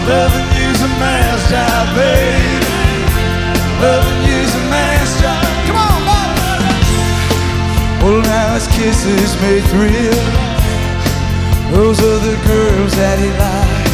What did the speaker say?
Loving you's a man's job, baby. Loving you's a man's job. Come on, Bobby. Well, now his kisses may thrill those other girls that he likes.